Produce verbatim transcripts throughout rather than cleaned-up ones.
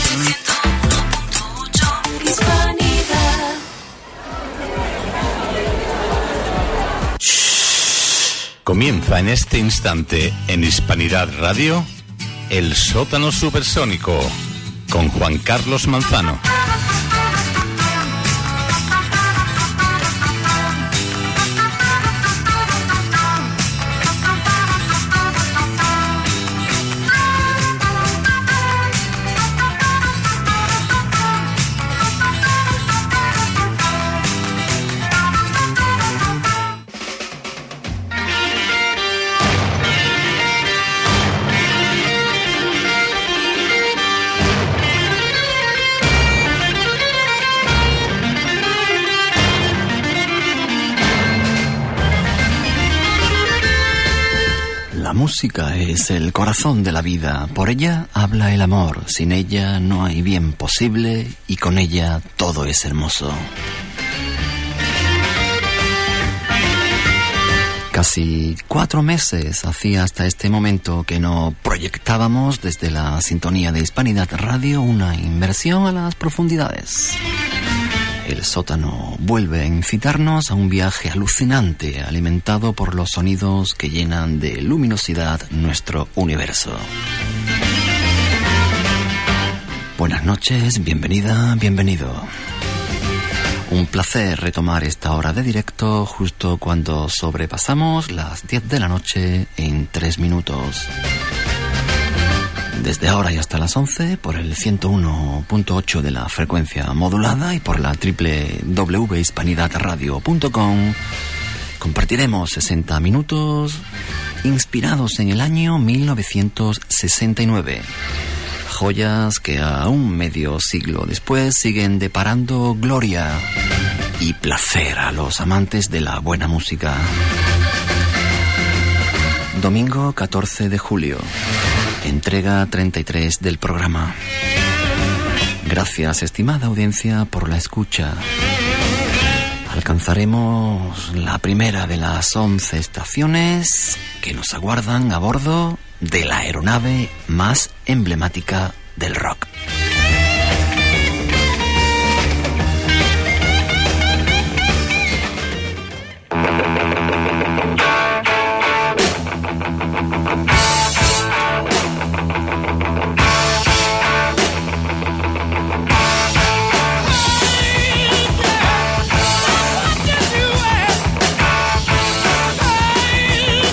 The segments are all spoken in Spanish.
ciento uno punto ocho Hispanidad. Comienza en este instante en Hispanidad Radio El Sótano Supersónico con Juan Carlos Manzano. La música es el corazón de la vida, por ella habla el amor, sin ella no hay bien posible y con ella todo es hermoso. Casi cuatro meses hacía hasta este momento que no proyectábamos desde la sintonía de Hispanidad Radio una inmersión a las profundidades. El sótano vuelve a incitarnos a un viaje alucinante, alimentado por los sonidos que llenan de luminosidad nuestro universo. Buenas noches, bienvenida, bienvenido. Un placer retomar esta hora de directo justo cuando sobrepasamos las diez de la noche en tres minutos. Desde ahora y hasta las once por el ciento uno punto ocho de la frecuencia modulada y por la doble u doble u doble u punto hispanidad radio punto com compartiremos sesenta minutos inspirados en el año mil novecientos sesenta y nueve. Joyas que aún medio siglo después siguen deparando gloria y placer a los amantes de la buena música. Domingo catorce de julio. Entrega treinta y tres del programa. Gracias, estimada audiencia, por la escucha. Alcanzaremos la primera de las once estaciones que nos aguardan a bordo de la aeronave más emblemática del rock.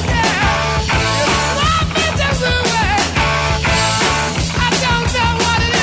What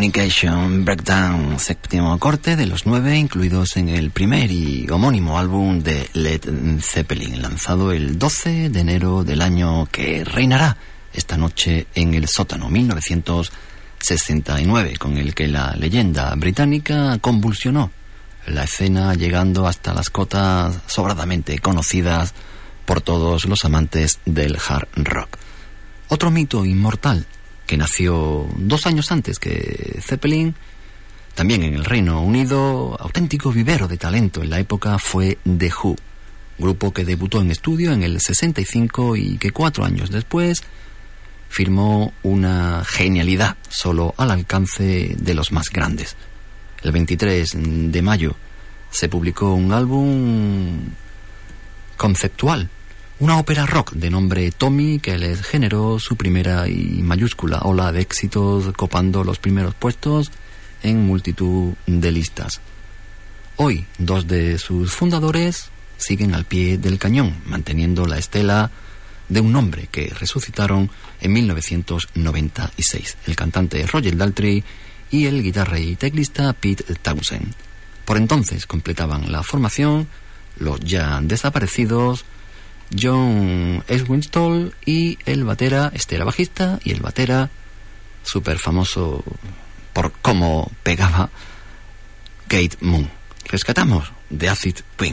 Californication Breakdown, séptimo corte de los nueve incluidos en el primer y homónimo álbum de Led Zeppelin, lanzado el doce de enero del año que reinará esta noche en el sótano, mil novecientos sesenta y nueve, con el que la leyenda británica convulsionó la escena, llegando hasta las cotas sobradamente conocidas por todos los amantes del hard rock. Otro mito inmortal que nació dos años antes que Zeppelin, también en el Reino Unido, auténtico vivero de talento en la época, fue The Who, grupo que debutó en estudio en el sesenta y cinco y que cuatro años después firmó una genialidad solo al alcance de los más grandes. El veintitrés de mayo se publicó un álbum conceptual, una ópera rock de nombre Tommy, que les generó su primera y mayúscula ola de éxitos, copando los primeros puestos en multitud de listas. Hoy, dos de sus fundadores siguen al pie del cañón, manteniendo la estela de un nombre que resucitaron en mil novecientos noventa y seis, el cantante Roger Daltrey y el guitarra y teclista Pete Townshend. Por entonces completaban la formación los ya desaparecidos John Entwistle y el batera, este era bajista, y el batera, súper famoso por cómo pegaba, Keith Moon. Rescatamos The Acid Queen.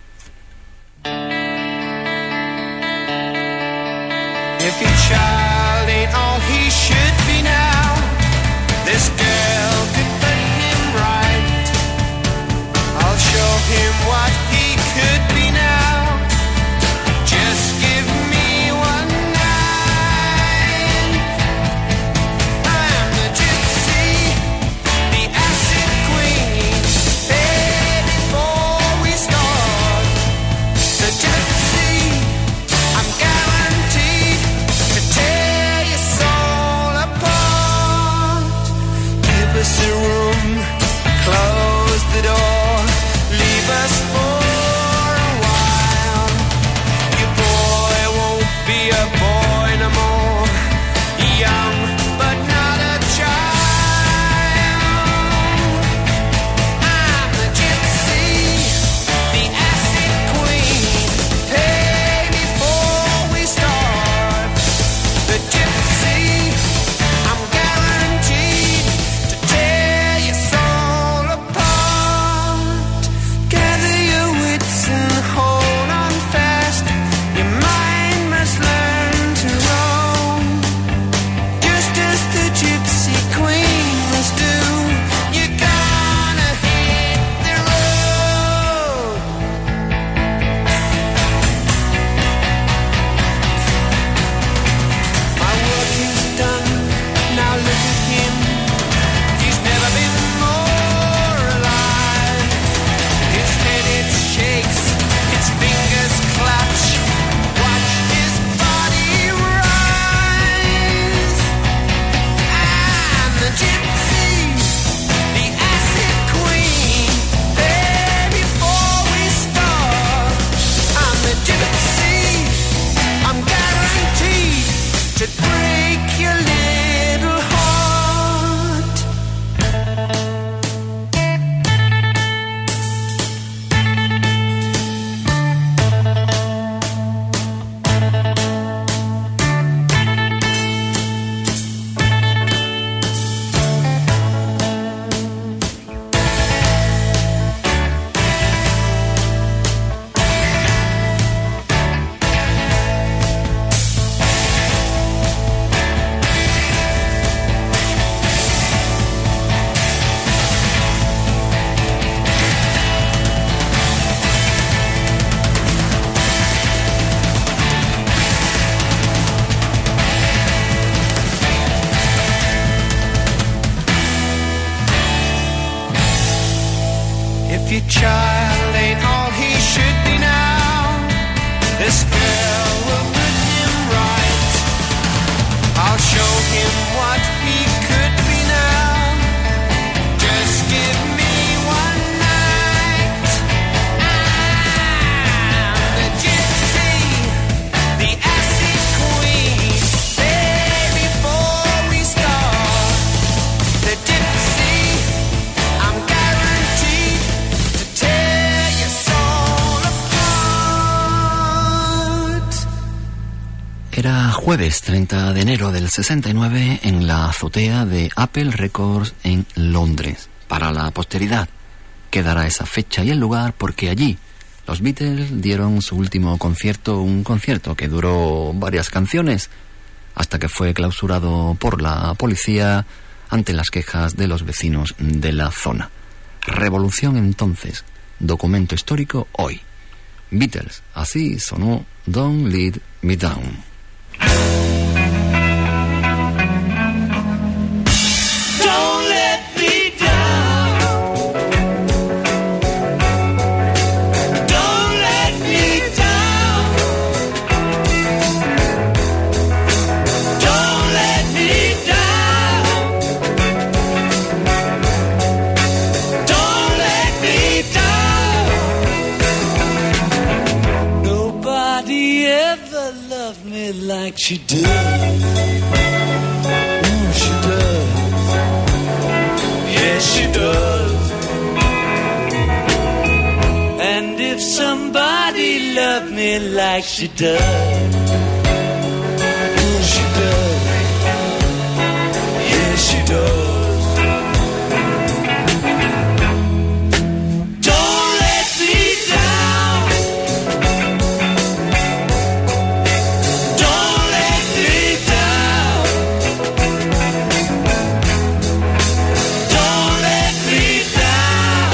If your child ain't all he should be now, this girl could put him right. I'll show him what he could be now. Just give me one night. I am the gypsy, the acid queen. Hey, before we start, the gypsy, I'm guaranteed to tear your soul apart. Give us a room, close the door, leave us for a while. Your boy won't be a boy no more, young but not a child. I'm the gypsy, the acid queen. Pay before we start. The gypsy, I'm guaranteed to tear your soul apart. Gather your wits and hold on fast. Your mind must learn to roam, just as the gypsy queen must do. You're gonna hit the road. My work is done, now look at him. He's never been more alive. His head it shakes, his fingers clutch. Watch his body rise. I'm the gypsy, the acid queen. There before we start, I'm the gypsy. I'm guaranteed to break your little heart. If your child ain't all he should be now, this girl will put him right. I'll show him what he could be now. Just give me one night. I'm the gypsy, the acid queen. Say before we start, the gypsy. Jueves treinta de enero del sesenta y nueve en la azotea de Apple Records en Londres. Para la posteridad quedará esa fecha y el lugar porque allí los Beatles dieron su último concierto, un concierto que duró varias canciones hasta que fue clausurado por la policía ante las quejas de los vecinos de la zona. Revolución entonces, documento histórico hoy. Beatles, así sonó Don't Let Me Down. Don't let me down. Don't let me down. Don't let me down. Don't let me down. Nobody ever loved me like she did. Mm, she does. Yes, she does. And if somebody loved me like she does, mm, she does. Yes, she does. Don't let me down. Don't let me down. Don't let me down.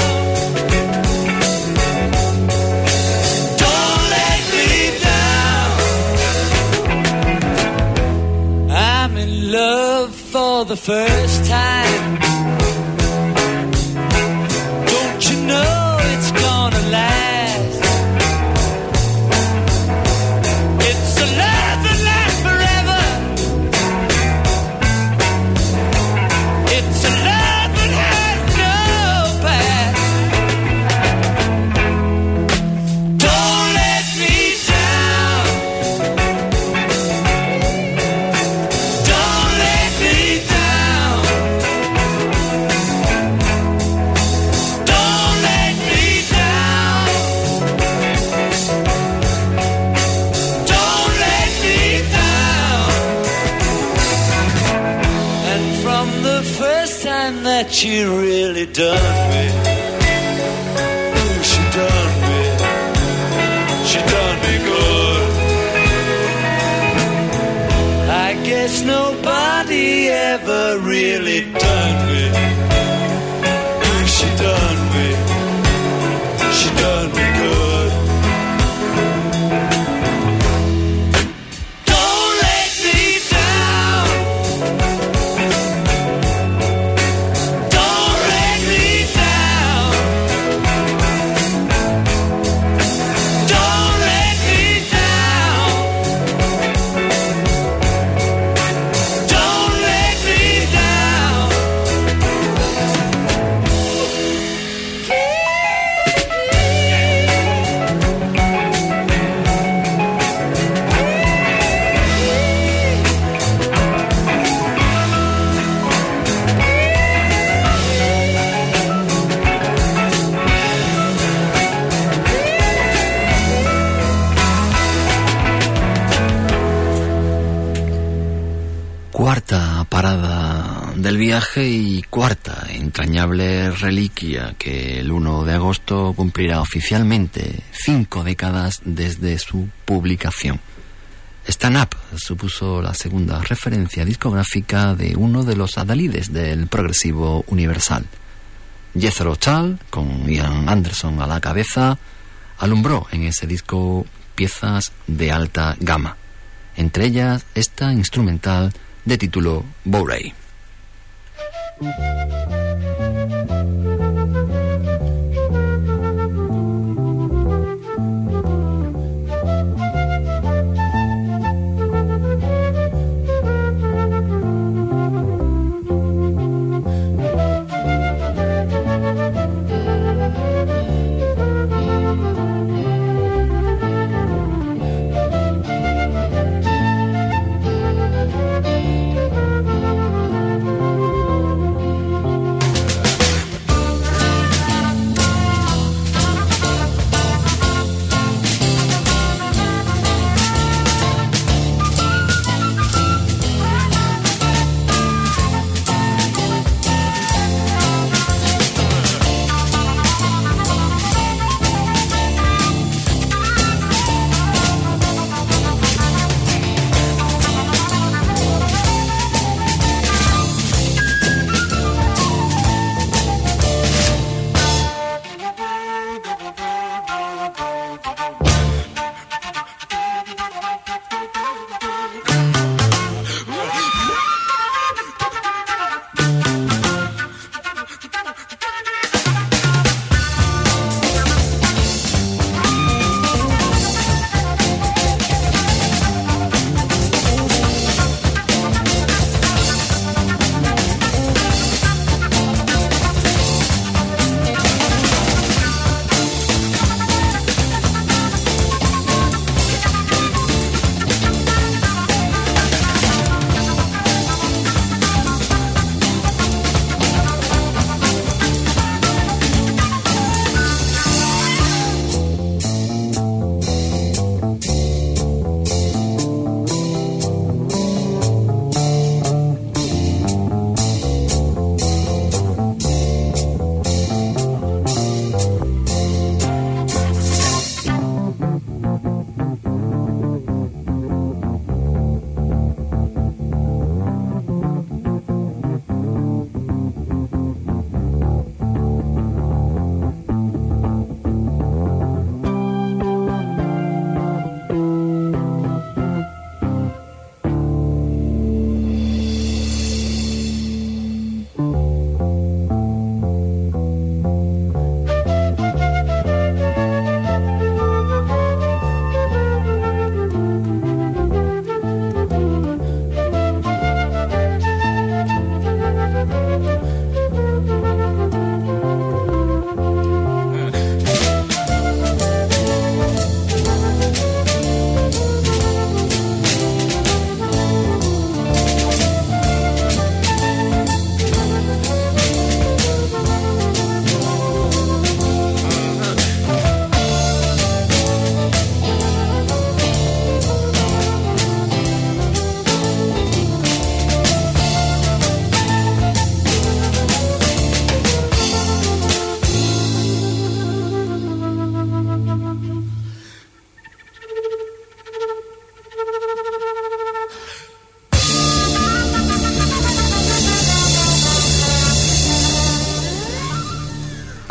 Don't let me down. I'm in love for the first time. Don't you know it's gonna last? It's a love that lasts forever. It's a love that has no past. Don't let me down. Don't let me down. Don't let me down. Don't let me down. And from the first time that she really done me, ooh, she done me, she done me good. I guess nobody ever really done me. Ooh, she done me, she done me good. Don't let me down. Don't let me down. Don't let me down. Don't let me down. Cuarta parada del viaje y cuarta entrañable reliquia que el uno de agosto cumplirá oficialmente cinco décadas desde su publicación. Stand Up supuso la segunda referencia discográfica de uno de los adalides del progresivo universal. Jethro Tull, con Ian Anderson a la cabeza, alumbró en ese disco piezas de alta gama, entre ellas esta instrumental de título Bourrée.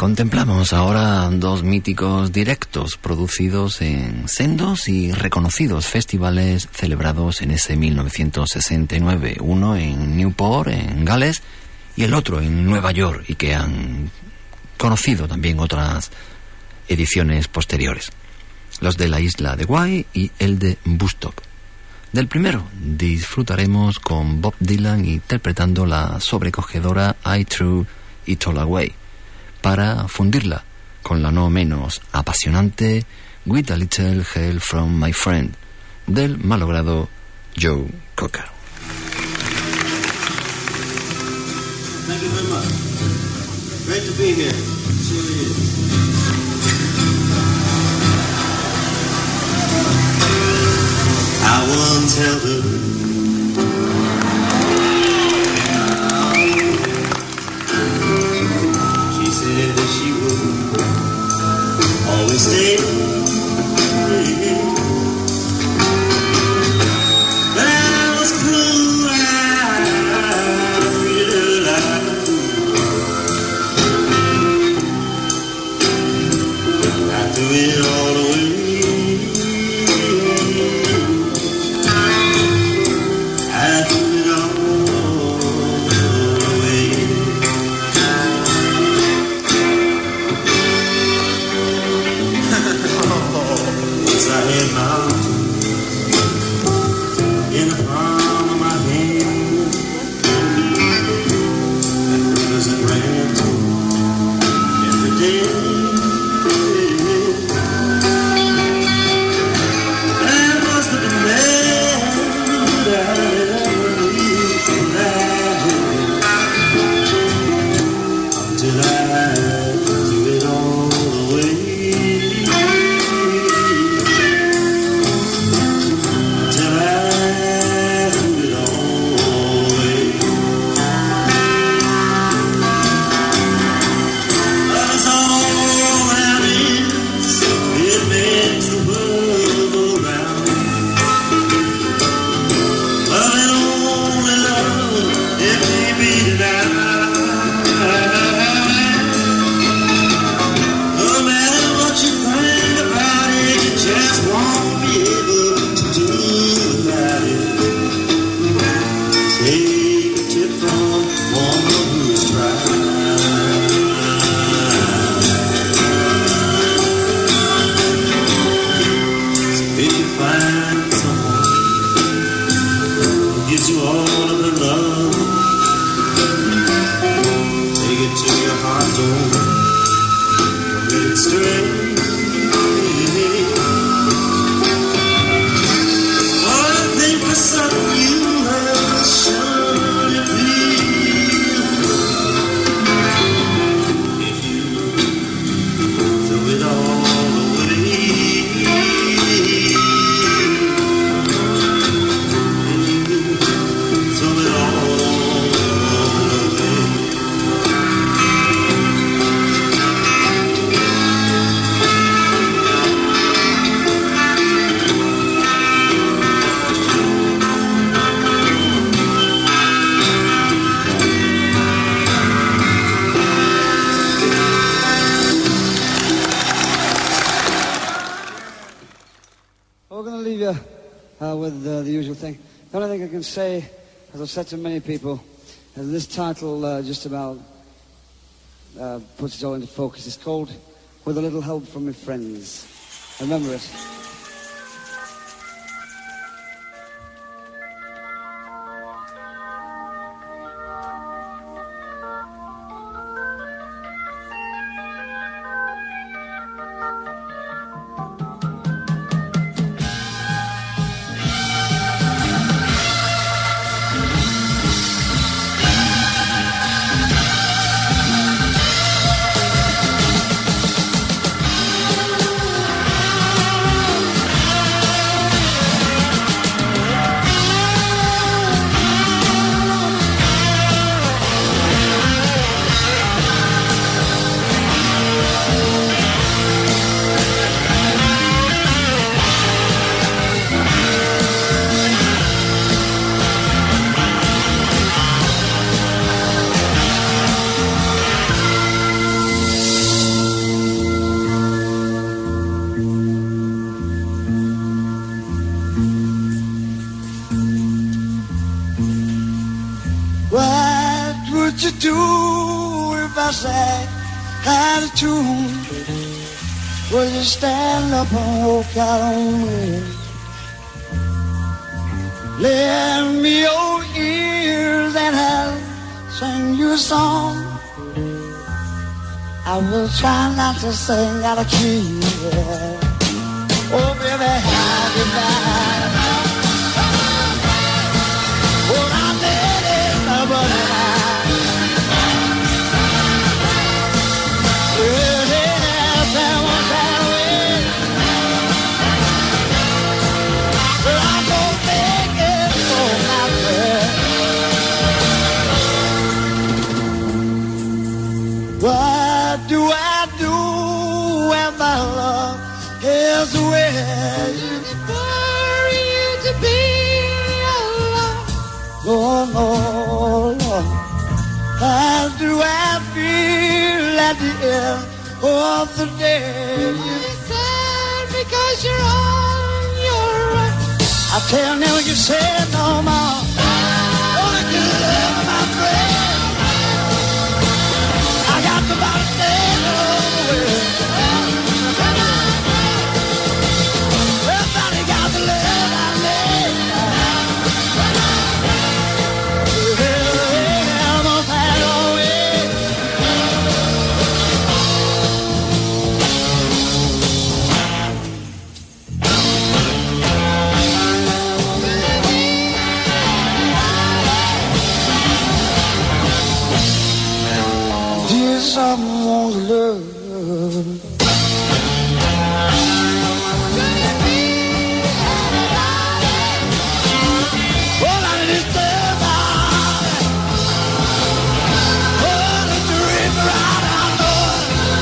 Contemplamos ahora dos míticos directos producidos en sendos y reconocidos festivales celebrados en ese mil novecientos sesenta y nueve, uno en Newport, en Gales, y el otro en Nueva York, y que han conocido también otras ediciones posteriores, los de la isla de Guay y el de Woodstock. Del primero disfrutaremos con Bob Dylan interpretando la sobrecogedora I Threw It All Away, para fundirla con la no menos apasionante With a Little Help from My Friend, del malogrado Joe Cocker. Thank you very much. Great to be here. See you. I once held her. She said that she would always stay. But I was cruel. I treated her like I threw it all away. Say, as I've said to many people, uh, this title uh, just about uh, puts it all into focus. It's called With a Little Help from My Friends. Remember it. Thank do if I sang out of tune? Will you stand up and walk out on me? Lend me your ears and I'll sing you a song. I will try not to sing out of key. Yeah. Oh, baby, how you back? Oh, I let it but what do I do when my love is where it's for you to be alone? Oh, no, Lord. How do I feel at the end of the day? You're sad because you're on your own. I tell you, you said no more. Oh, you love my friend. I got the body stand on the way. Everybody got the love I need. Yeah, I'm on that away. Dear someone's love. All I need is love. Oh, the dream right out there.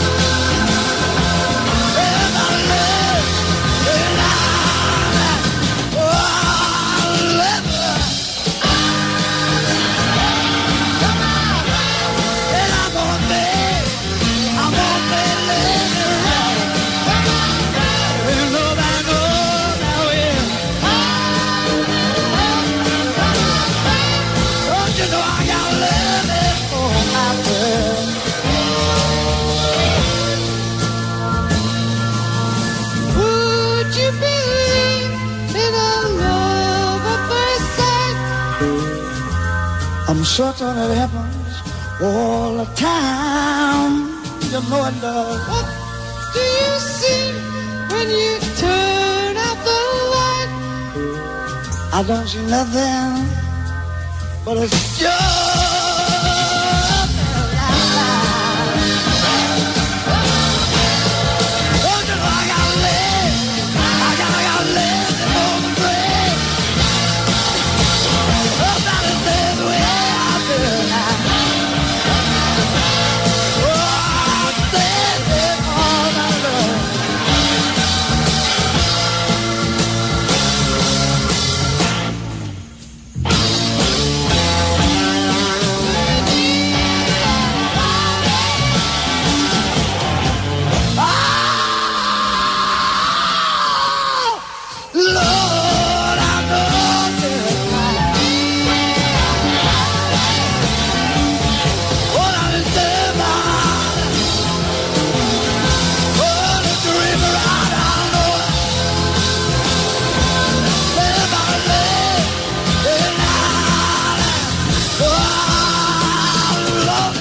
Everybody loves and I, oh, I love her. And I'm gonna make, I'm gonna make it right. And nobody knows how it. Don't you know I got love it for my friend? Would you believe in a love at first sight? I'm certain it happens all the time. You know it does. What do you see when you turn out the light? I don't see nothing, but it's just a lie. Don't you know I gotta live? I gotta, gotta live the moment break. Nobody says the way I feel now. Oh, I said it all my love. Lord, I know this night. All I deserve, oh, the dream right, I know it. Live, I live, and I, oh, Lord.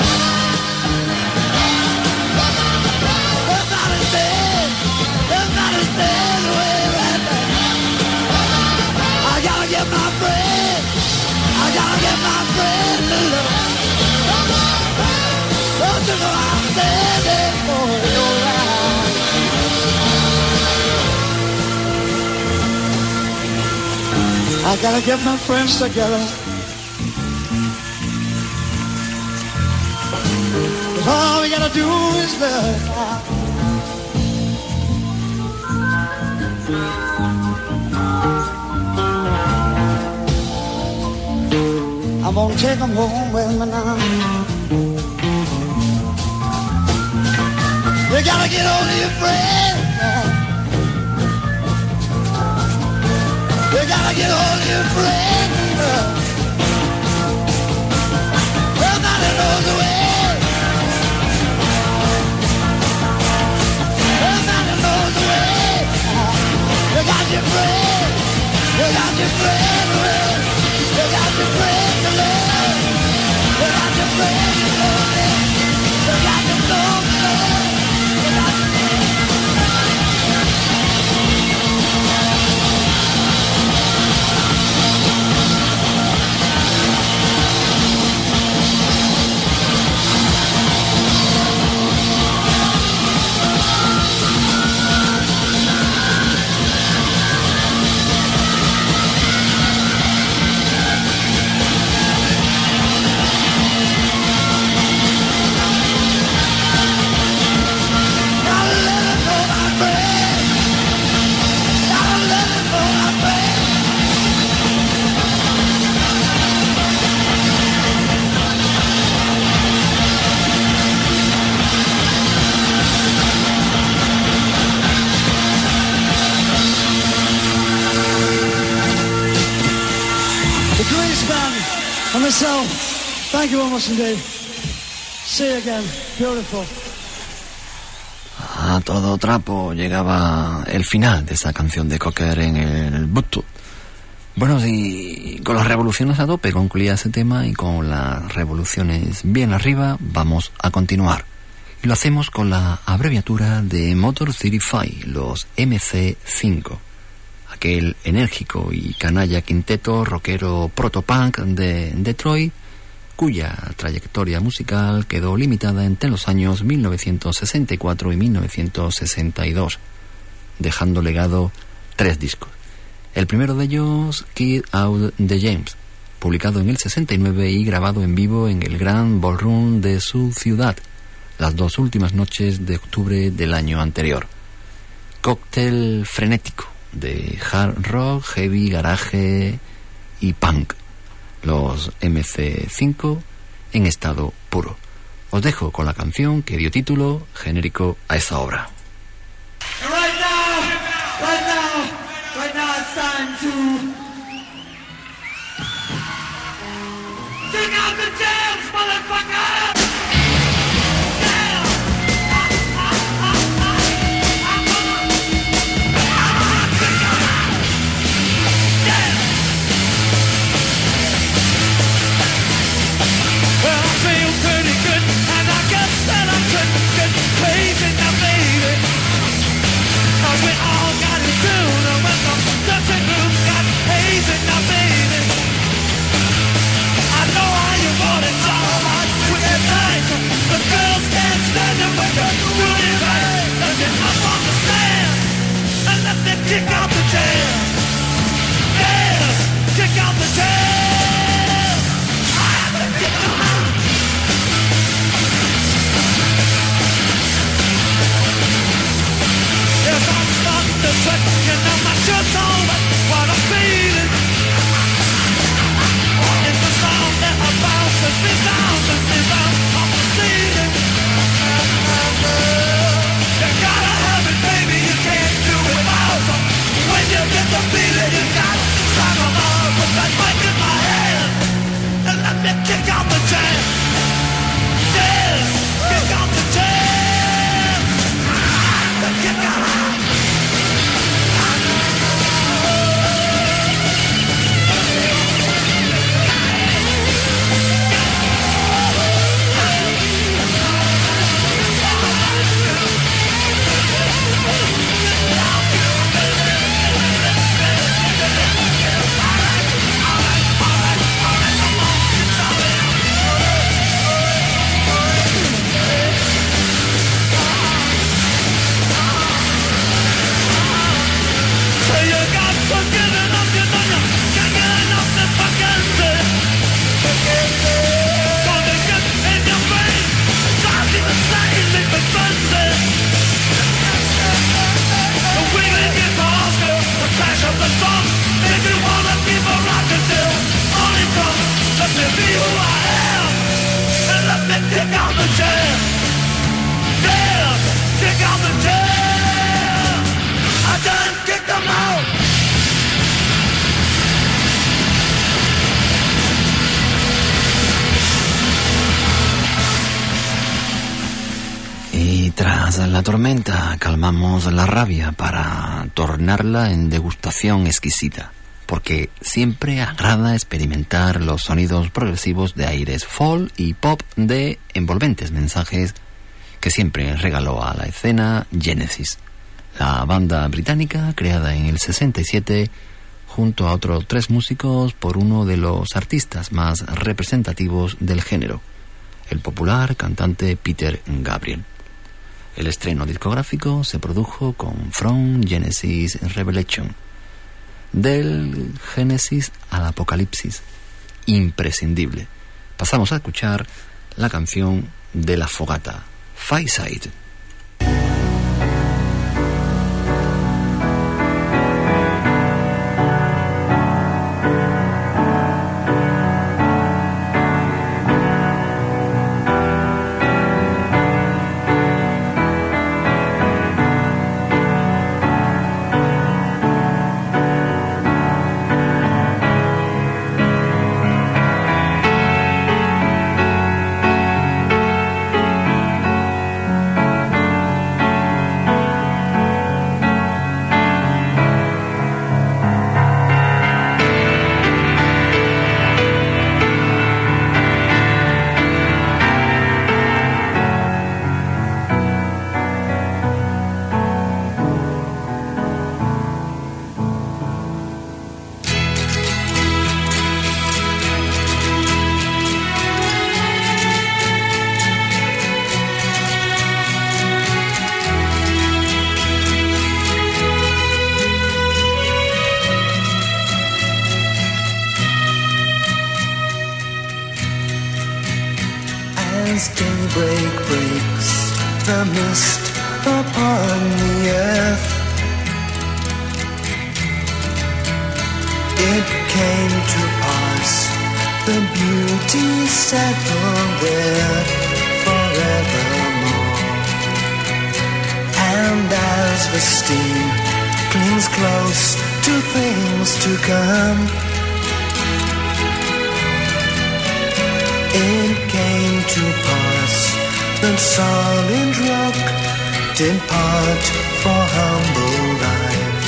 Everybody says, everybody says, we're right there. I gotta get my friend. I gotta get my friend to love. Don't you know I said it for your life? I gotta get my friends together. 'Cause all we gotta do is love. I'm gonna take them home with me now. You gotta get hold of your friends. You gotta get hold of your friends. Everybody knows the way. A man who knows the way. You got your friend. You got your friend. You got your friend to love. You got your friend to love. You got your soul to love. You got your and myself, thank you very much indeed. See you again. Beautiful. A todo trapo llegaba el final de esa canción de Cocker en el Buttu. Bueno, y con las revoluciones a tope concluía ese tema, y con las revoluciones bien arriba vamos a continuar. Y lo hacemos con la abreviatura de Motor City Five, los M C cinco. Aquel enérgico y canalla quinteto rockero protopunk de Detroit, cuya trayectoria musical quedó limitada entre los años mil novecientos sesenta y cuatro y mil novecientos sesenta y dos, dejando legado tres discos. El primero de ellos, Kid Out the James, publicado en el sesenta y nueve y grabado en vivo en el Grand Ballroom de su ciudad, las dos últimas noches de octubre del año anterior. Cóctel frenético de hard rock, heavy, garage y punk. Los M C cinco en estado puro. Os dejo con la canción que dio título genérico a esa obra. Right now, right now, right now it's time to take out the jams, motherfucker! Kick out the jam. Yes, kick out the jam. I have to kick them out. Yes, I'm starting to sweat, and now my shirt's on, but what I'm feeling is the sound that I bounce and resounds and rebounds off the ceiling. You gotta have it, baby, you can't do it without it. When you get the feeling, you gotta sign them up with that mic in my hand and let me kick out the jam. Yes, kick out the jam. The kick out. la tormenta, calmamos la rabia para tornarla en degustación exquisita, porque siempre agrada experimentar los sonidos progresivos de aires folk y pop de envolventes mensajes que siempre regaló a la escena Genesis, la banda británica creada en el sesenta y siete junto a otros tres músicos por uno de los artistas más representativos del género, el popular cantante Peter Gabriel. El estreno discográfico se produjo con From Genesis Revelation, del Génesis al Apocalipsis, imprescindible. Pasamos a escuchar la canción de La Fogata, Fireside. As daybreak breaks the mist upon the earth, it came to pass, the beauty settled there forevermore. And as the steam clings close to things to come, it came to pass that solid rock did part for humble life.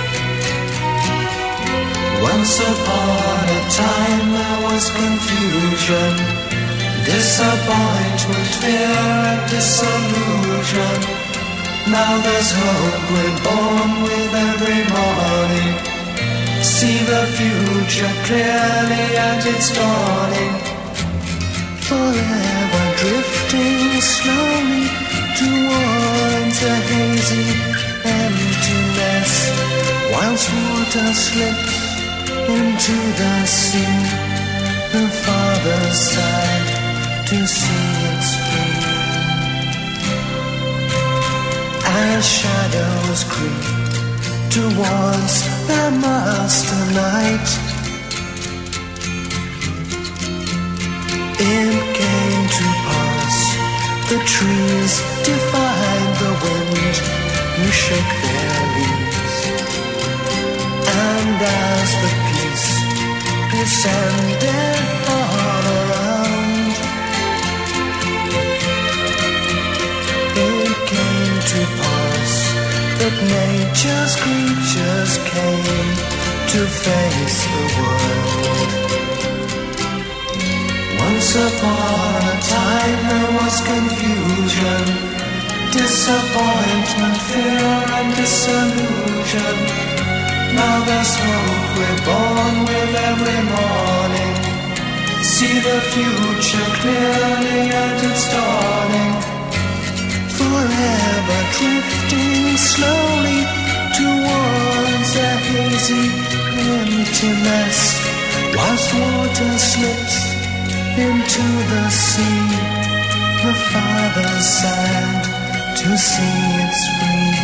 Once upon a time there was confusion, disappointment, fear and disillusion. Now there's hope, we're born with every morning. See the future clearly and it's dawning. Forever drifting slowly towards a hazy emptiness, whilst water slips into the sea. The Father sighed to see it's free. As shadows creep towards the master night, it came to pass, the trees defied the wind, you shook their leaves. And as the peace descended all around, it came to pass that nature's creatures came to face the world. Once upon a time there was confusion, disappointment, fear and disillusion. Now there's hope, we're born with every morning. See the future clearly and it's dawning. Forever drifting slowly towards a hazy emptiness, whilst water slips into the sea. The Father sighed to see it's free.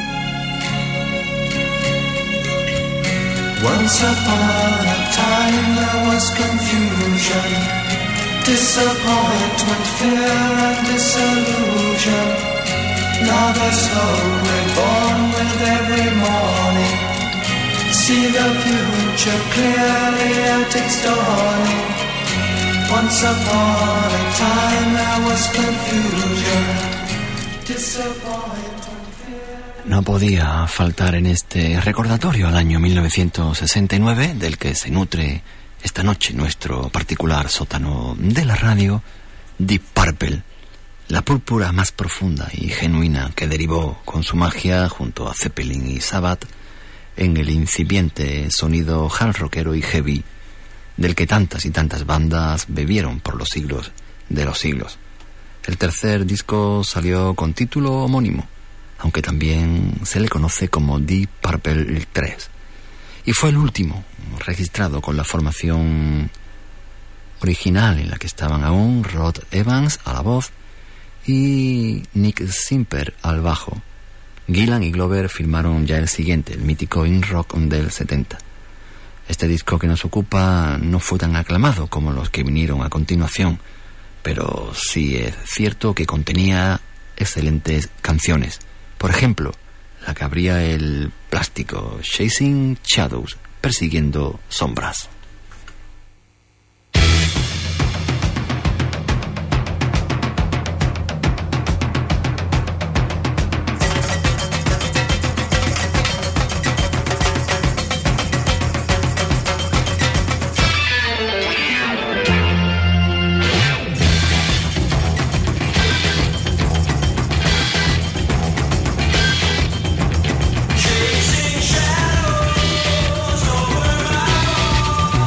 Once upon a time there was confusion, disappointment, fear and disillusion. Now there's hope, we're born with every morning. See the future clearly at its dawning. Once upon a time there was confusion, No podía faltar en este recordatorio al año mil novecientos sesenta y nueve, del que se nutre esta noche nuestro particular sótano de la radio, Deep Purple, la púrpura más profunda y genuina que derivó con su magia junto a Zeppelin y Sabbath en el incipiente sonido hard rockero y heavy del que tantas y tantas bandas bebieron por los siglos de los siglos. El tercer disco salió con título homónimo, aunque también se le conoce como Deep Purple tres, y fue el último registrado con la formación original en la que estaban aún Rod Evans a la voz y Nick Simper al bajo. Gillan y Glover firmaron ya el siguiente, el mítico In Rock del setenta. Este disco que nos ocupa no fue tan aclamado como los que vinieron a continuación, pero sí es cierto que contenía excelentes canciones. Por ejemplo, la que abría el plástico, Chasing Shadows, persiguiendo sombras. Chasing shadows over our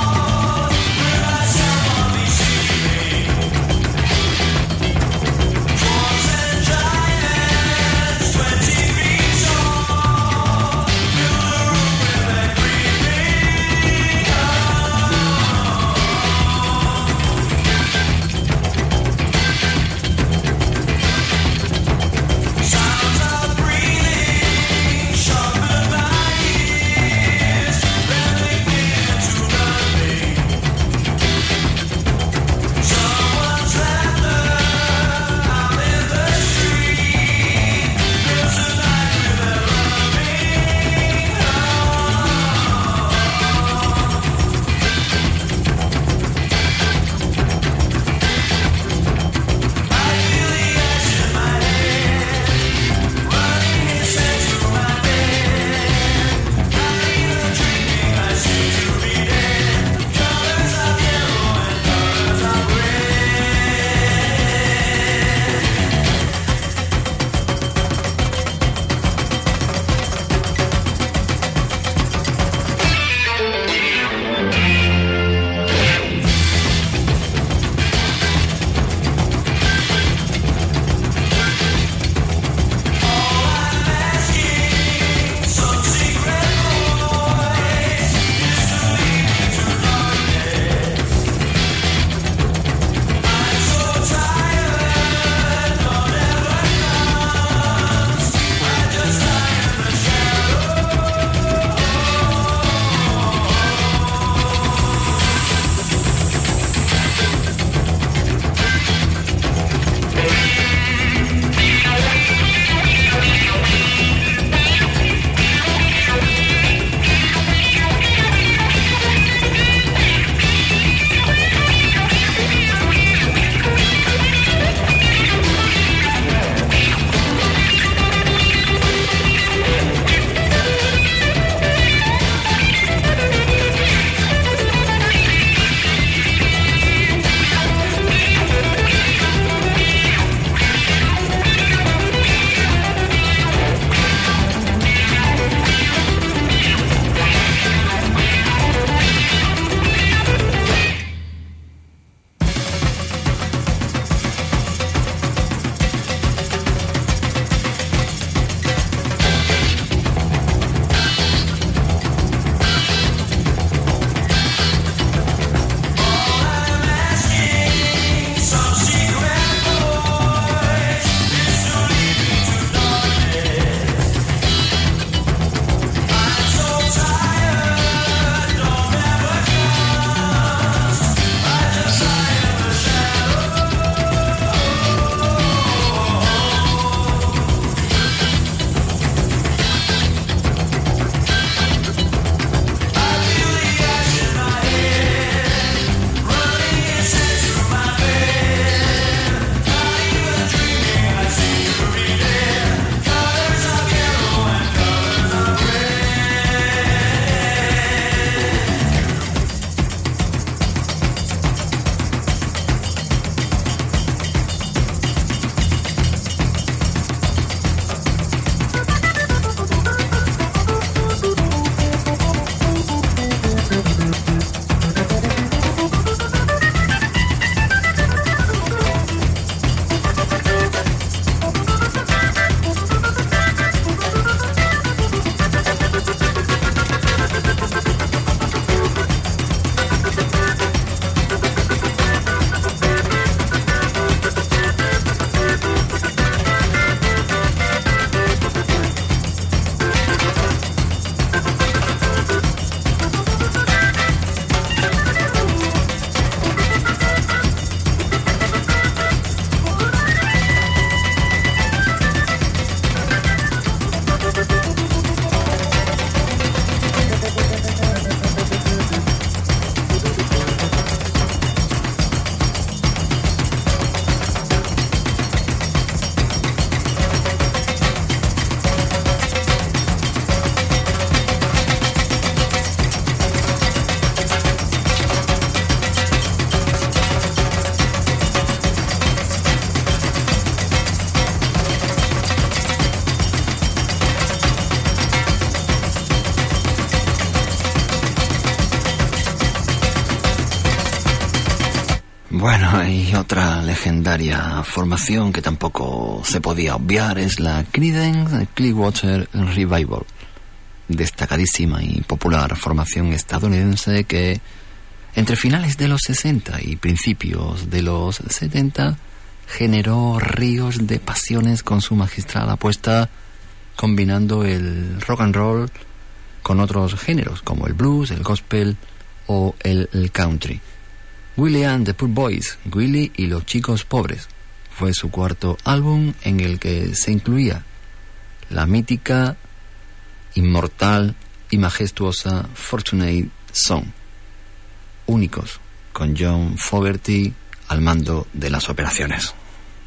Bueno, y otra legendaria formación que tampoco se podía obviar es la Creedence Clearwater Revival, destacadísima y popular formación estadounidense que entre finales de los sesenta y principios de los setenta generó ríos de pasiones con su magistral apuesta combinando el rock and roll con otros géneros como el blues, el gospel o el, el country. Willie and the Poor Boys, Willie y los Chicos Pobres, fue su cuarto álbum en el que se incluía la mítica, inmortal y majestuosa Fortunate Son, únicos con John Fogerty al mando de las operaciones.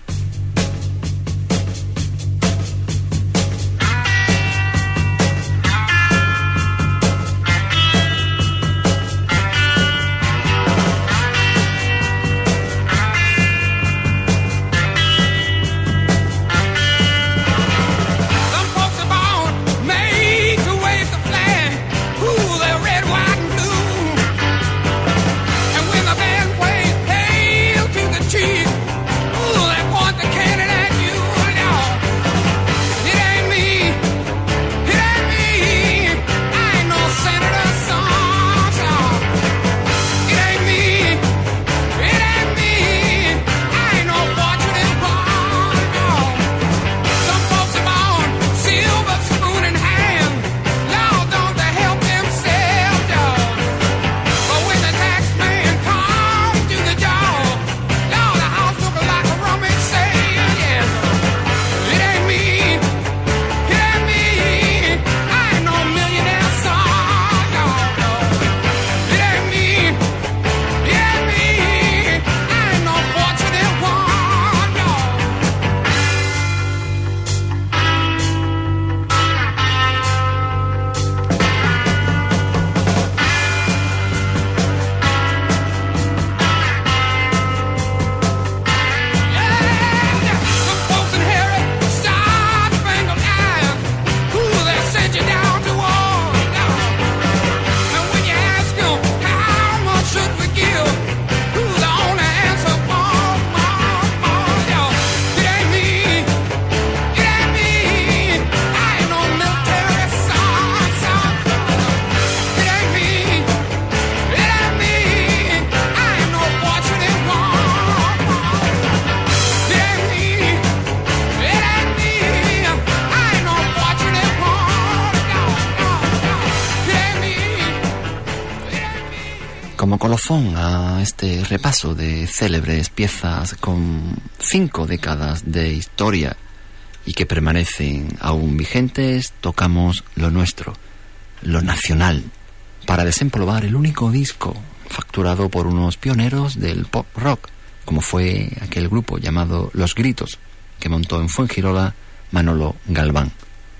Como colofón a este repaso de célebres piezas con cinco décadas de historia y que permanecen aún vigentes, tocamos lo nuestro, lo nacional, para desempolvar el único disco facturado por unos pioneros del pop rock, como fue aquel grupo llamado Los Gritos, que montó en Fuengirola Manolo Galván.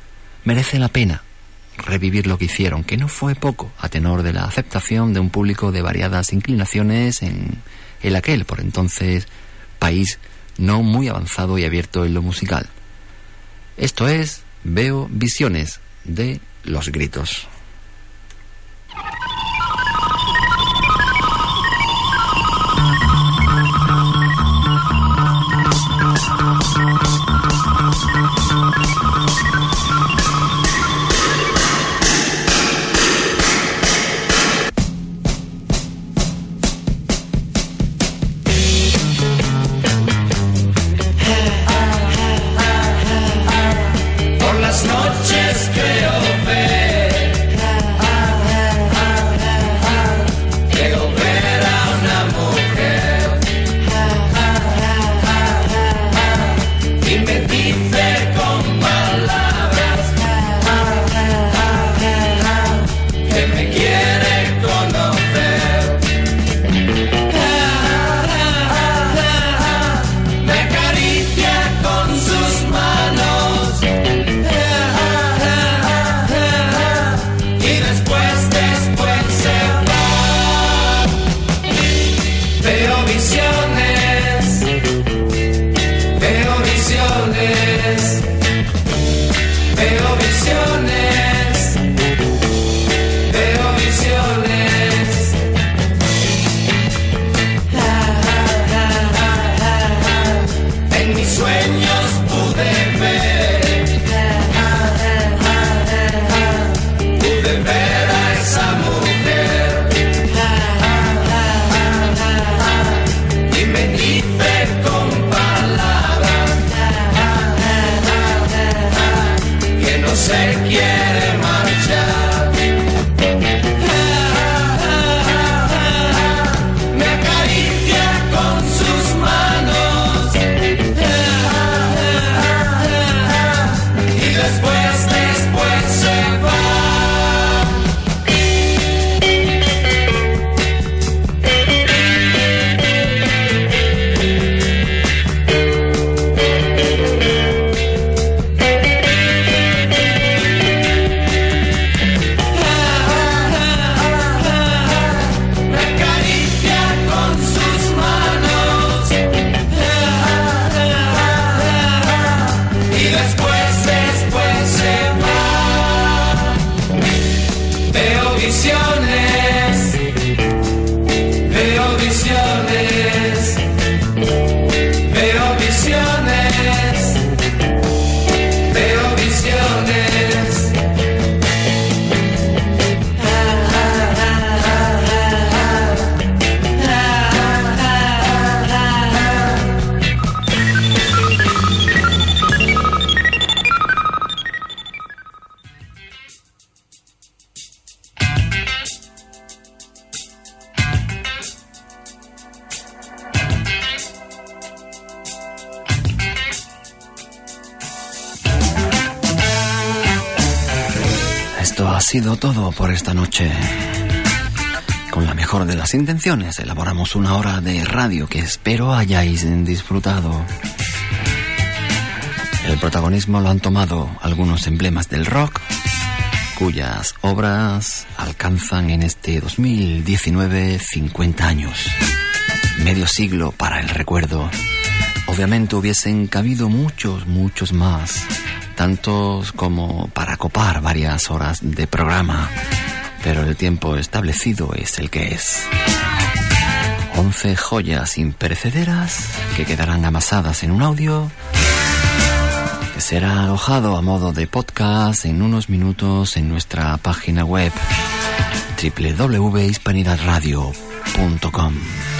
Merece la pena revivir lo que hicieron, que no fue poco, a tenor de la aceptación de un público de variadas inclinaciones en el aquel, por entonces, país no muy avanzado y abierto en lo musical. Esto es Veo Visiones, de Los Gritos. Por las noches creo ver se quiere marchar. Me acaricia con sus manos y después, después se va. Ha sido todo por esta noche. Con la mejor de las intenciones elaboramos una hora de radio que espero hayáis disfrutado. El protagonismo lo han tomado algunos emblemas del rock, cuyas obras alcanzan en este dos mil diecinueve cincuenta años. Medio siglo para el recuerdo. Obviamente hubiesen cabido muchos, muchos más, tantos como para copar varias horas de programa, pero el tiempo establecido es el que es. Once joyas imperecederas que quedarán amasadas en un audio que será alojado a modo de podcast en unos minutos en nuestra página web doble u doble u doble u punto hispanidad radio punto com.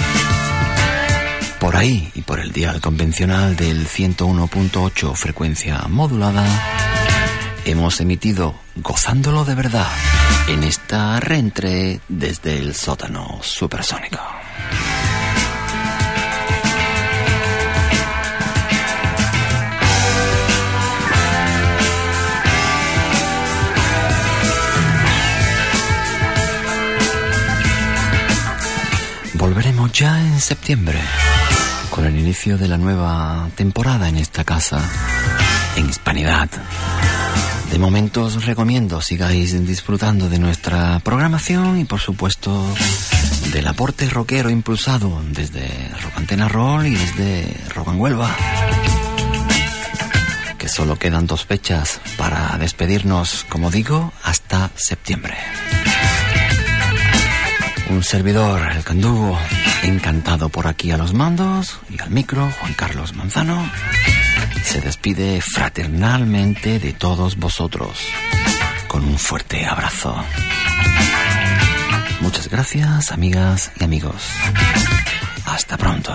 Por ahí y por el dial convencional del ciento uno punto ocho frecuencia modulada, hemos emitido Gozándolo de Verdad en esta reentré desde el sótano supersónico. Volveremos ya en septiembre, con el inicio de la nueva temporada en esta casa, en Hispanidad. De momento os recomiendo sigáis disfrutando de nuestra programación y, por supuesto, del aporte rockero impulsado desde Rock Antena Roll y desde Rock en Huelva. Que solo quedan dos fechas para despedirnos, como digo, hasta septiembre. Un servidor, el Candú, encantado por aquí a los mandos y al micro, Juan Carlos Manzano, se despide fraternalmente de todos vosotros con un fuerte abrazo. Muchas gracias, amigas y amigos. Hasta pronto.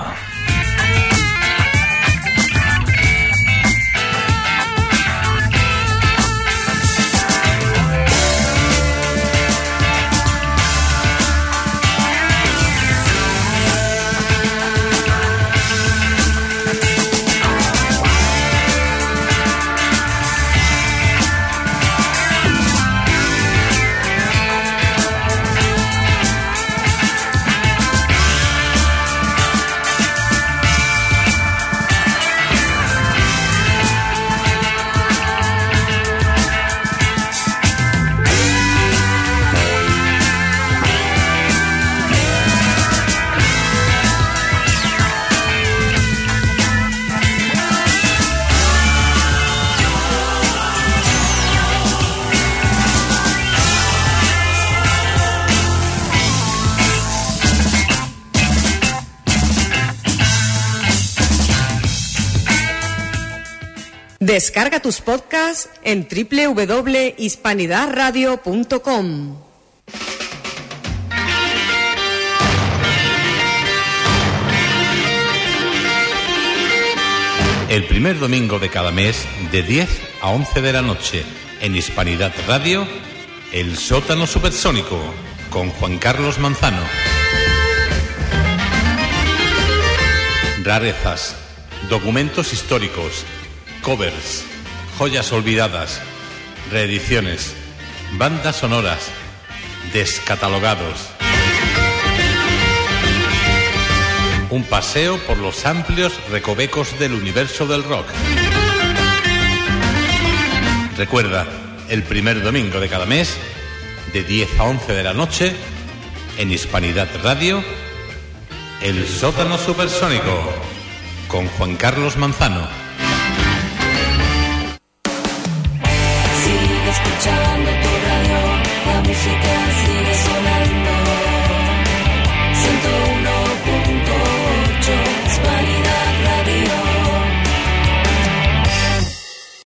Descarga tus podcasts en doble u doble u doble u punto hispanidad radio punto com. El primer domingo de cada mes, de diez a once de la noche, En Hispanidad Radio, El Sótano Supersónico, con Juan Carlos Manzano. Rarezas, documentos históricos, covers, joyas olvidadas, reediciones, bandas sonoras, descatalogados. Un paseo por los amplios recovecos del universo del rock. Recuerda, el primer domingo de cada mes, de diez a once de la noche, en Hispanidad Radio, El Sótano Supersónico, con Juan Carlos Manzano.